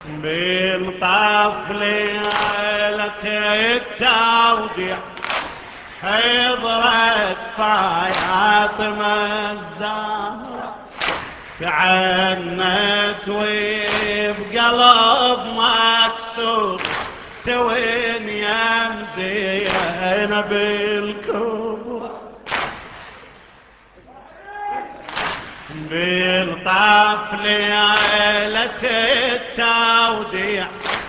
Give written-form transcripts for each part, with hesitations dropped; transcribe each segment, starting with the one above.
بالطف ليلة التوديع حضرت فاطمة الزهراء تعنت وبقلب مكسور سوين يا زينب الكبرى بالطف ليلة التوديع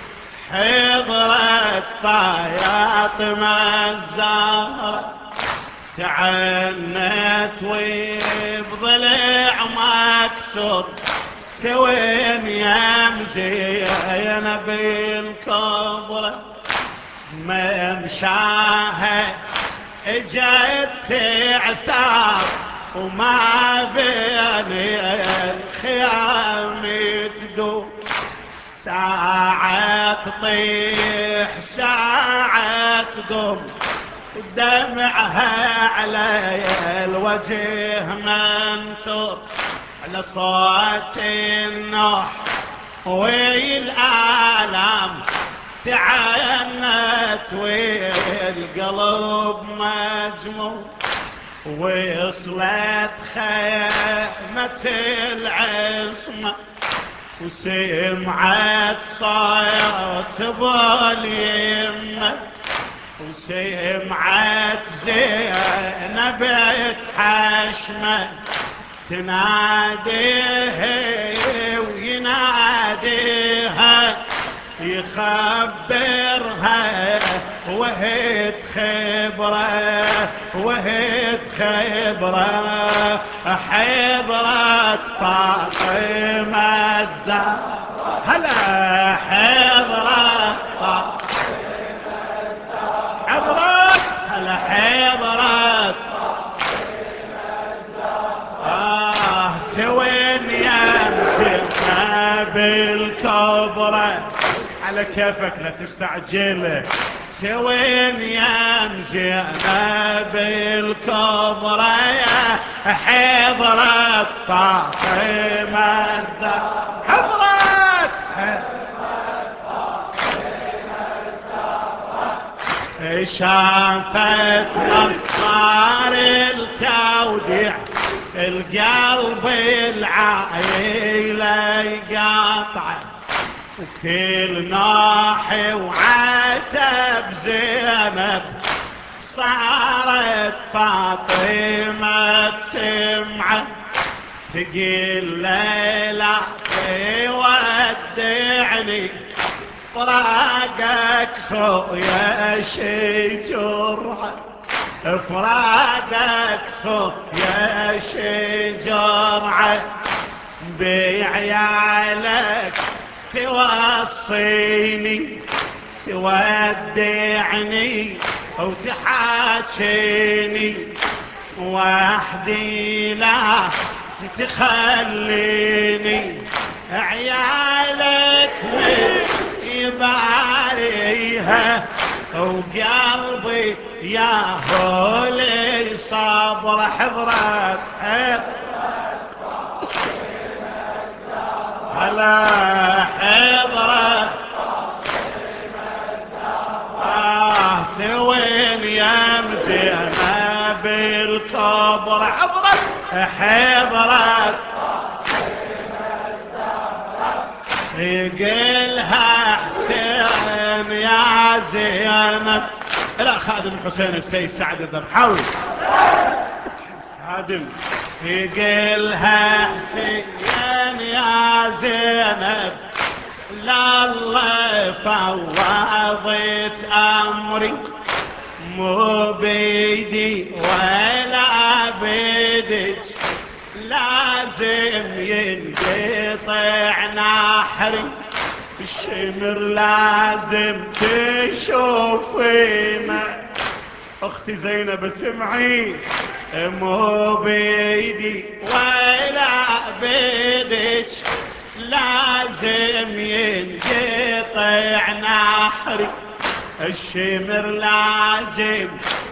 حضرت فاطمة الزهراء تعنت وبضلع مكسور سوين يا زينب الكبرى ممشاها اجت تعثار وما بين الخيام تدور ساعة تطيح ساعة تقوم دمعها على الوجه منثور على صوت النوح والآلام تعنت والقلب مجموع وصلت خيمة العصمة وسمعت صوت باليمة وسمعت زينب تحشمة تناديه ويناديها يخبرها وهي خبره حضرت فاطمة الزهراء هلا حضرت هلا حضرت توين يا زينب الكبرى على كيفك لا تستعجل توين يا زينب الكبرى حضرت فاطمة الزهراء حضرت شافت نصار التوديع القلب العائلة يقاطع وكل ناحي وعتب زينب صارت فاطمة تسمعه تقول ليلى تودعني فراقك خويا شي جرعه فراقك خويا شي جرعه بعيالك توصيني تودعني وتحاكيني وحدي لا تخليني عيالك يباريها وقلبي يا هولي صبر حضرت هلا حضرت وين يا زينب الكبرى حضرت يقلها حسين يا زينب لا خادم حسين السيد سعد الذبحاوي خادم يقلها حسين يا زينب لا الله فوضت امري مو بيدي ولا بيدك لازم ينقطع نحري الشمر لازم تشوفينا اختي زينب اسمعي مو بيدي ولا بيدك لازم ينقطع نحري الشمر لازم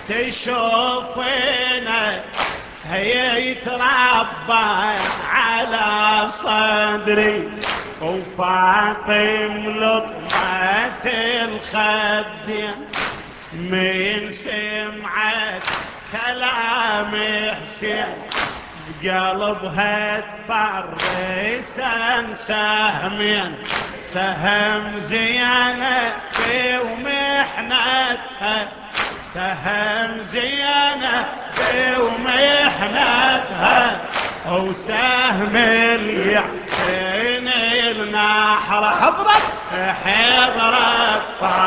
تشوفينا هي يتربى على صدري وفاطم لطمة الخدين من سمعت كلام حسين بقلبها تفرس سهمين، سهم زينب في ومحنتها، سهم زينب في ومحنتها، وسهم اليحسين النحر حضرت حضرت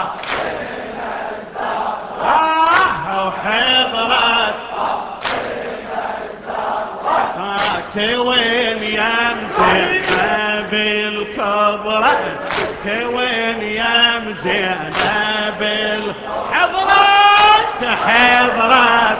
وحضرت وين يا زينب الكبرى، وين يا زينب حضرت حضرت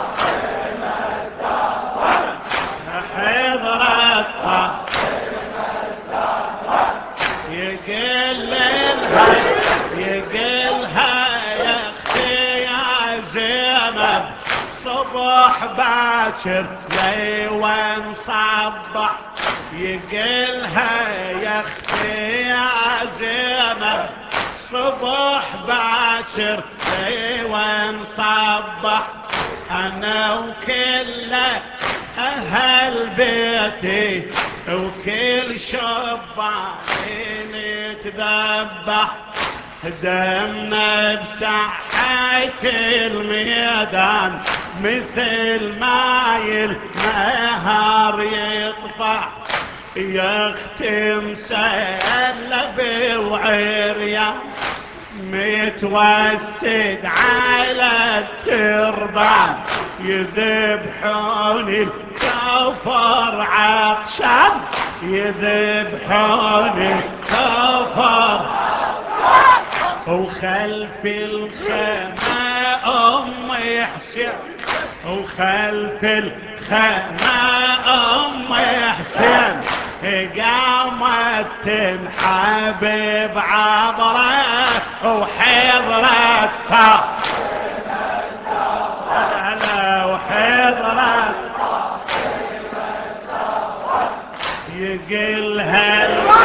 يقلها يا اختي يا زينب صبح باكر لي وين صبح، يقلها يا اختي يا زينب صبح باكر لي وين صبح، انا وكله اهل بيتي وكل شبان يتذبح، دمنا بساحة الميدان مثل ما النهار يطفح، يا اختي مسلب وعريان متوسد على التربان، يذبحون الكفر عطشان، يذبحون الكفر، وخلف الخيمة أم حسين، وخلف الخيمة أم حسين قامت تنحب بعبره وحضرت وحضرت يقلها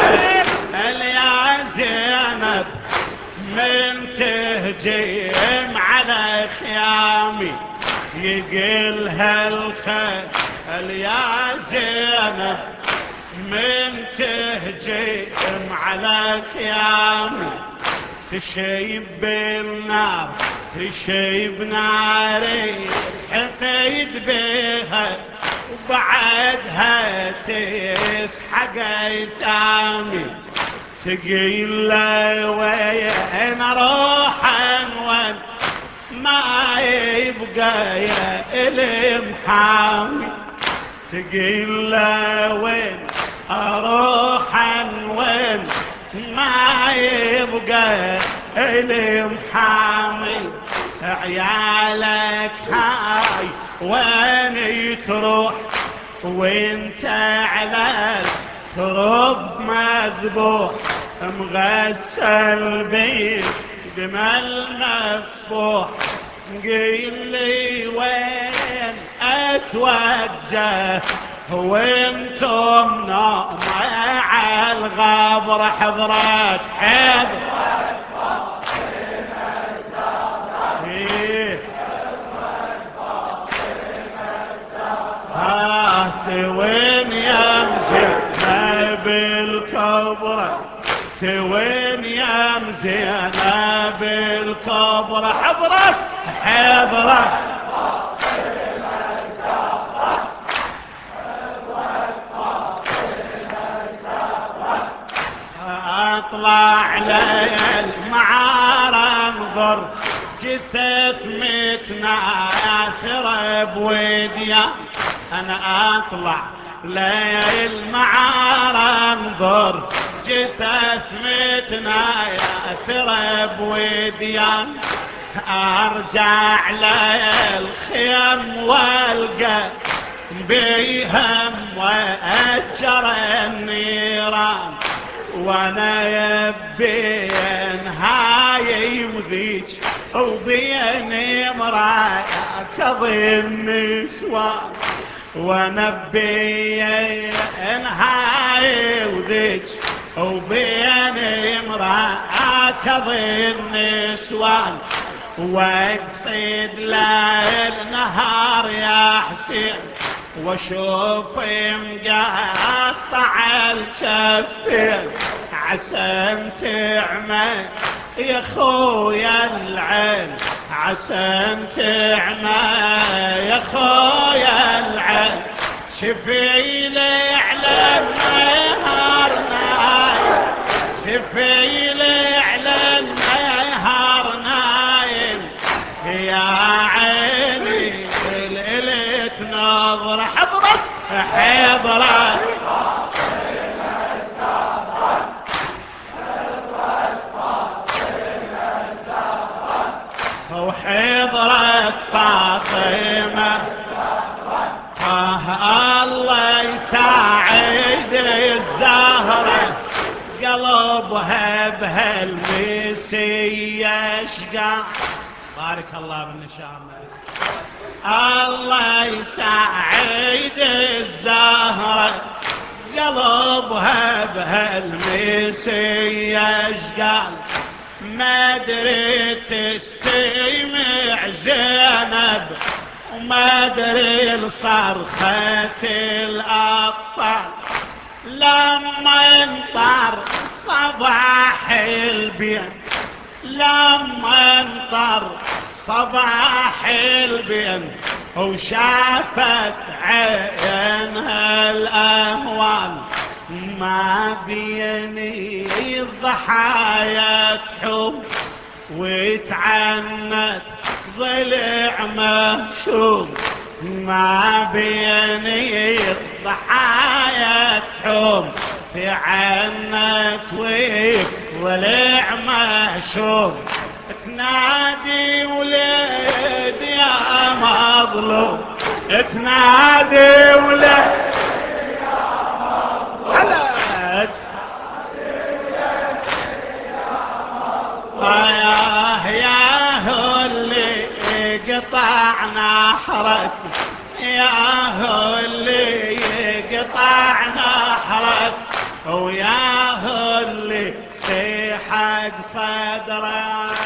يا زينب من تهجم على خيامي، يقلها الخيل يا زينب من تهجم على خيامي، تشيب بالنار تشيب ناري حقيد بها وبعدها تسحق ايتامي، تقيل وين اروح وين ما يبقى يا الي محامي، تقيل وين اروح وين ما يبقى الي محامي، عيالك هاي وين تروح وانت على الترب مذبوح، مغسل بيد دماء المسبوح، قيل لي وين اتوجه وانتم نوم على الغبر، حضرت هات وين يا مزينب الكبرى، وين يا مزينب الكبرى، حضرت اطلع للمعار انظر جثث متناثرة بوديا، انا اطلع للمعار انظر جثث متناثرة بوديا، ارجع للخيم والقى بيهم واجر النيران، وانا يبين هاي وذيك وبين مرايا كظي النسوان، وانا بين هاي وذيك وبين مراكض النسوان، واقصد ليل نهار يا حسين واشوف مقطع الجبين، عسى تعمى يا خويا العين، عسى تعمى يا خويا العين، شفي لي على نهارنا، شفي لي على النهار نايم يا عيني ليلة نظرة حضرت حضرت وحضرت فاطمة، الله يساعد الزهرة قلبها بهالمسية اشقى. بارك الله بالنشامة. الله يساعد الزهرة قلبها بهالمسية اشقال، ما ادري تستمع زينب وما ادري لصرخة الاطفال، لما انطر صباح البين، لما انطر صباح البين وشافت عينها الاهوال، ما بيني الضحايا تحوم وتعنت ضلع مهشوم، ما بيني الضحايا تحوم تعنت وضلع مهشوم، تنادي ولد يا مظلوم، تنادي ولد حلت يا اللي قطع نحرك، يا اللي قطع نحرك، ويا اللي سيحق صدرك.